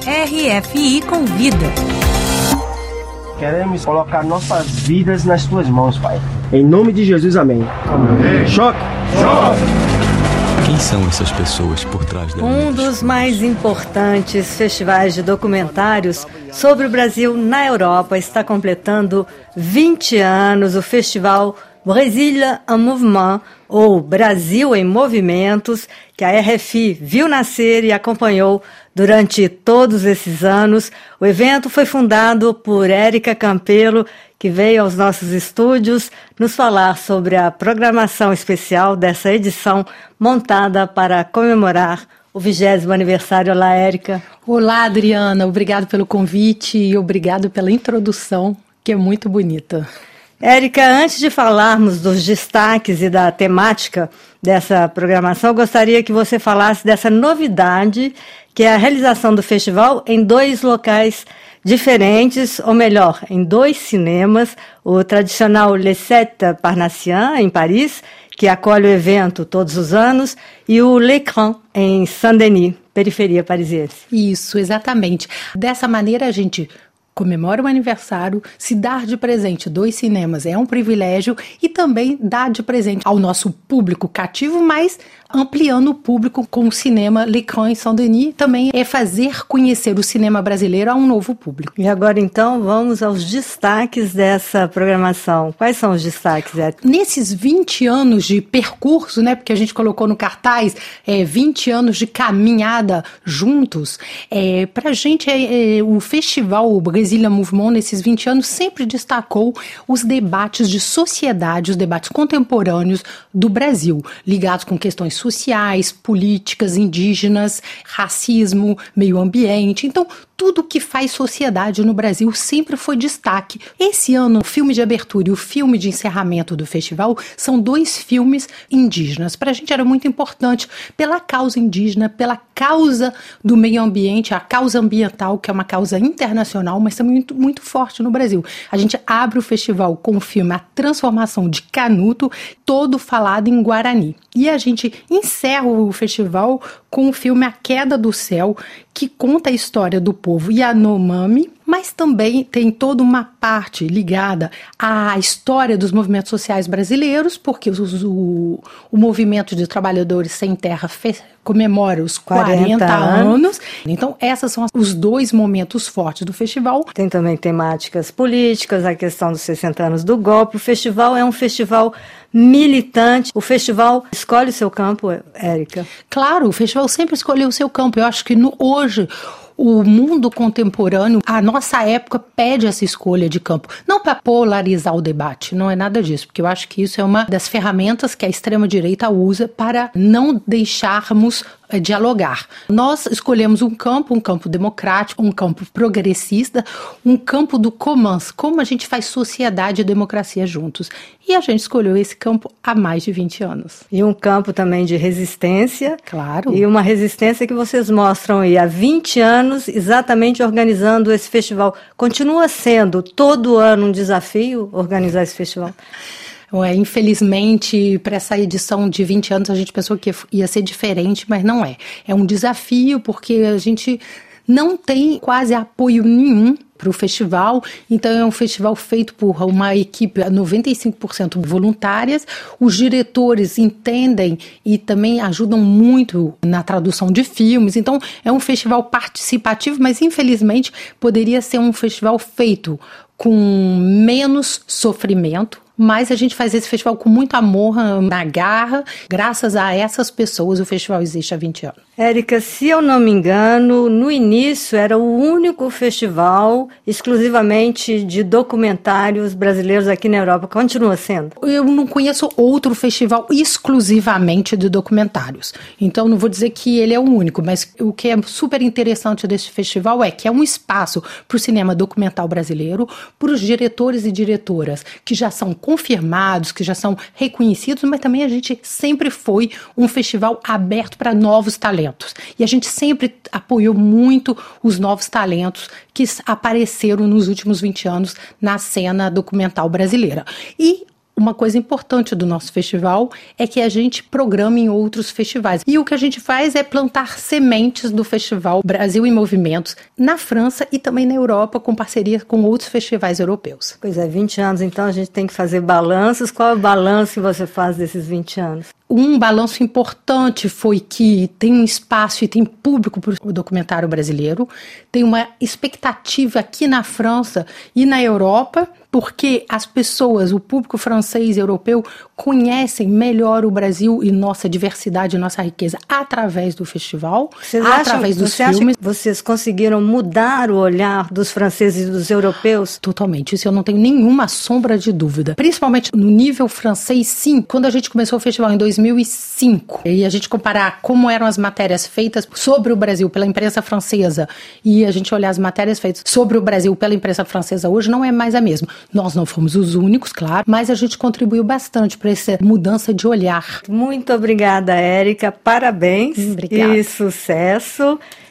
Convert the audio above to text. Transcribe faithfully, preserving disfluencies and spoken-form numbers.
R F I Convida. Queremos colocar nossas vidas nas tuas mãos, Pai. Em nome de Jesus, amém. Amém. Choque! Choque! Quem são essas pessoas por trás da Um dos mais importantes festivais de documentários sobre o Brasil na Europa está completando vinte anos, o Festival Brésil en Mouvement, ou Brasil em Movimentos, que a R F I viu nascer e acompanhou durante todos esses anos. O evento foi fundado por Érica Campelo, que veio aos nossos estúdios nos falar sobre a programação especial dessa edição montada para comemorar o vigésimo aniversário. Olá, Érica. Olá, Adriana. Obrigado pelo convite e obrigado pela introdução, que é muito bonita. Érica, antes de falarmos dos destaques e da temática dessa programação, eu gostaria que você falasse dessa novidade, que é a realização do festival em dois locais diferentes, ou melhor, em dois cinemas, o tradicional Les Sept Parnassiens, em Paris, que acolhe o evento todos os anos, e o L'Écran, em Saint-Denis, periferia parisiense. Isso, exatamente. Dessa maneira, a gente comemora o aniversário, se dar de presente dois cinemas é um privilégio e também dar de presente ao nosso público cativo, mas ampliando o público com o cinema L'Écran em Saint-Denis, também é fazer conhecer o cinema brasileiro a um novo público. E agora, então, vamos aos destaques dessa programação. Quais são os destaques, Érica? Nesses vinte anos de percurso, né, porque a gente colocou no cartaz, é, vinte anos de caminhada juntos, é, pra gente é, é, o Festival Brésil en Mouvement, nesses vinte anos, sempre destacou os debates de sociedade, os debates contemporâneos do Brasil, ligados com questões sociais, políticas, indígenas, racismo, meio ambiente. Então, tudo que faz sociedade no Brasil sempre foi destaque. Esse ano, o filme de abertura e o filme de encerramento do festival são dois filmes indígenas. Para a gente era muito importante pela causa indígena, pela causa do meio ambiente, a causa ambiental, que é uma causa internacional, mas também muito, muito forte no Brasil. A gente abre o festival com o filme A Transformação de Canuto, todo falado em Guarani. E a gente encerra o festival com o filme A Queda do Céu, que conta a história do povo Yanomami, mas também tem toda uma parte ligada à história dos movimentos sociais brasileiros, porque os, o, o movimento de trabalhadores sem terra fez, comemora os quarenta anos. Então, esses são os dois momentos fortes do festival. Tem também temáticas políticas, a questão dos sessenta anos do golpe. O festival é um festival militante. O festival escolhe o seu campo, Érica? Claro, o festival sempre escolheu o seu campo. Eu acho que no, hoje o mundo contemporâneo, a nossa época pede essa escolha de campo. Não para polarizar o debate, não é nada disso, porque eu acho que isso é uma das ferramentas que a extrema-direita usa para não deixarmos é, dialogar. Nós escolhemos um campo, um campo democrático, um campo progressista, um campo do comans, como a gente faz sociedade e democracia juntos. E a gente escolheu esse campo há mais de vinte anos. E um campo também de resistência. Claro. E uma resistência que vocês mostram aí há vinte anos, exatamente organizando esse festival. Continua sendo todo ano um desafio organizar esse festival? É, infelizmente, para essa edição de vinte anos, a gente pensou que ia ser diferente, mas não é. É um desafio porque a gente não tem quase apoio nenhum para o festival, então é um festival feito por uma equipe noventa e cinco por cento voluntárias. Os diretores entendem e também ajudam muito na tradução de filmes, então é um festival participativo, mas infelizmente poderia ser um festival feito com menos sofrimento, mas a gente faz esse festival com muito amor na garra. Graças a essas pessoas, o festival existe há vinte anos. Érica, se eu não me engano, no início era o único festival exclusivamente de documentários brasileiros aqui na Europa. Continua sendo? Eu não conheço outro festival exclusivamente de documentários. Então, não vou dizer que ele é o único, mas o que é super interessante desse festival é que é um espaço para o cinema documental brasileiro, para os diretores e diretoras que já são confirmados, que já são reconhecidos, mas também a gente sempre foi um festival aberto para novos talentos. E a gente sempre apoiou muito os novos talentos que apareceram nos últimos vinte anos na cena documental brasileira. E Uma coisa importante do nosso festival é que a gente programa em outros festivais. E o que a gente faz é plantar sementes do festival Brasil em Movimentos na França e também na Europa, com parceria com outros festivais europeus. Pois é, vinte anos, então a gente tem que fazer balanços. Qual é o balanço que você faz desses vinte anos? Um balanço importante foi que tem um espaço e tem público para o documentário brasileiro, tem uma expectativa aqui na França e na Europa, porque as pessoas, o público francês e europeu, conhecem melhor o Brasil e nossa diversidade, nossa riqueza, através do festival, Vocês através acham, dos você filmes. Acha que vocês conseguiram mudar o olhar dos franceses e dos europeus? Totalmente, isso eu não tenho nenhuma sombra de dúvida. Principalmente no nível francês, sim. Quando a gente começou o festival em dois mil e cinco, e a gente comparar como eram as matérias feitas sobre o Brasil pela imprensa francesa e a gente olhar as matérias feitas sobre o Brasil pela imprensa francesa hoje, não é mais a mesma. Nós não fomos os únicos, claro, mas a gente contribuiu bastante para essa mudança de olhar. Muito obrigada, Érica. Parabéns Obrigada. E sucesso.